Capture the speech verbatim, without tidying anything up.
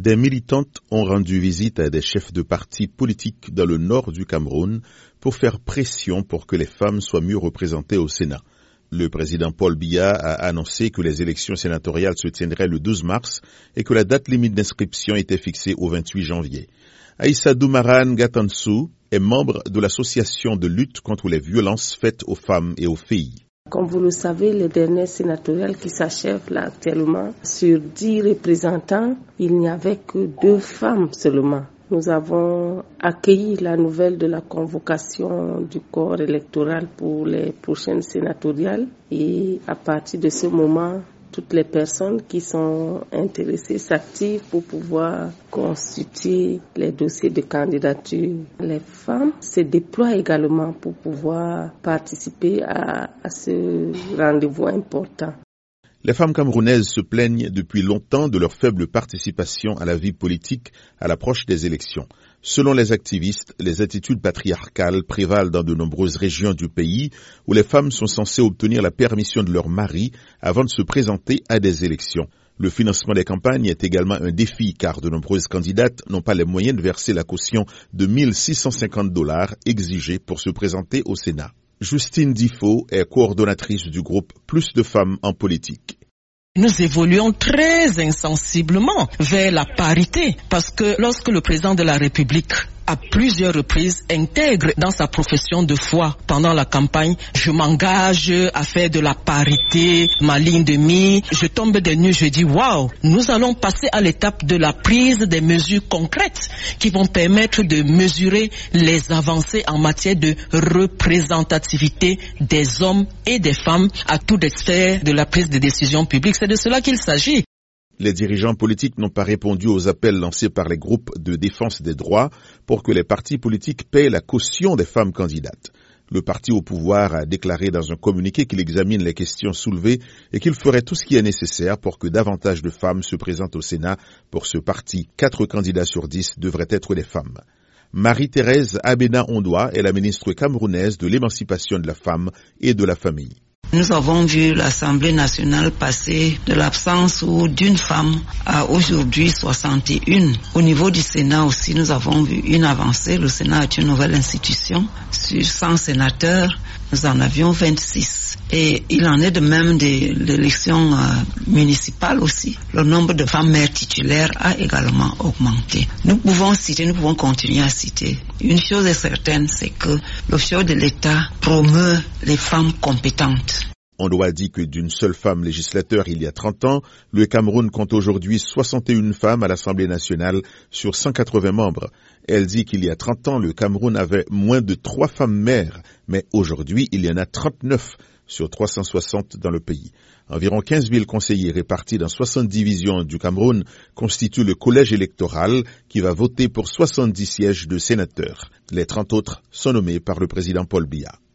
Des militantes ont rendu visite à des chefs de partis politiques dans le nord du Cameroun pour faire pression pour que les femmes soient mieux représentées au Sénat. Le président Paul Biya a annoncé que les élections sénatoriales se tiendraient le douze mars et que la date limite d'inscription était fixée au vingt-huit janvier. Aïssa Doumaran Gatansou est membre de l'association de lutte contre les violences faites aux femmes et aux filles. Comme vous le savez, les dernières sénatoriales qui s'achèvent là actuellement, sur dix représentants, il n'y avait que deux femmes seulement. Nous avons accueilli la nouvelle de la convocation du corps électoral pour les prochaines sénatoriales et à partir de ce moment, toutes les personnes qui sont intéressées s'activent pour pouvoir constituer les dossiers de candidature. Les femmes se déploient également pour pouvoir participer à, à ce rendez-vous important. Les femmes camerounaises se plaignent depuis longtemps de leur faible participation à la vie politique à l'approche des élections. Selon les activistes, les attitudes patriarcales prévalent dans de nombreuses régions du pays où les femmes sont censées obtenir la permission de leur mari avant de se présenter à des élections. Le financement des campagnes est également un défi car de nombreuses candidates n'ont pas les moyens de verser la caution de mille six cent cinquante dollars exigée pour se présenter au Sénat. Justine Difo est coordonnatrice du groupe Plus de femmes en politique. Nous évoluons très insensiblement vers la parité parce que lorsque le président de la République à plusieurs reprises intègre dans sa profession de foi pendant la campagne, je m'engage à faire de la parité, ma ligne de mire, je tombe des nues, je dis waouh, nous allons passer à l'étape de la prise des mesures concrètes qui vont permettre de mesurer les avancées en matière de représentativité des hommes et des femmes à toutes les sphères de la prise de décision publique. C'est de cela qu'il s'agit. Les dirigeants politiques n'ont pas répondu aux appels lancés par les groupes de défense des droits pour que les partis politiques paient la caution des femmes candidates. Le parti au pouvoir a déclaré dans un communiqué qu'il examine les questions soulevées et qu'il ferait tout ce qui est nécessaire pour que davantage de femmes se présentent au Sénat. Pour ce parti, quatre candidats sur dix devraient être des femmes. Marie-Thérèse Abena-Ondoa est la ministre camerounaise de l'émancipation de la femme et de la famille. Nous avons vu l'Assemblée nationale passer de l'absence d'une femme à aujourd'hui soixante et un. Au niveau du Sénat aussi, nous avons vu une avancée. Le Sénat est une nouvelle institution. Sur cent sénateurs, nous en avions vingt-six. Et il en est de même de l'élection euh, municipale aussi. Le nombre de femmes mères titulaires a également augmenté. Nous pouvons citer, nous pouvons continuer à citer. Une chose est certaine, c'est que le chef de l'État promeut les femmes compétentes. On doit dire que d'une seule femme législateur il y a trente ans, le Cameroun compte aujourd'hui soixante et une femmes à l'Assemblée nationale sur cent quatre-vingts membres. Elle dit qu'il y a trente ans, le Cameroun avait moins de trois femmes maires, mais aujourd'hui, il y en a trente-neuf sur trois cent soixante dans le pays. Environ quinze mille conseillers répartis dans soixante divisions du Cameroun constituent le collège électoral qui va voter pour soixante-dix sièges de sénateurs. Les trente autres sont nommés par le président Paul Biya.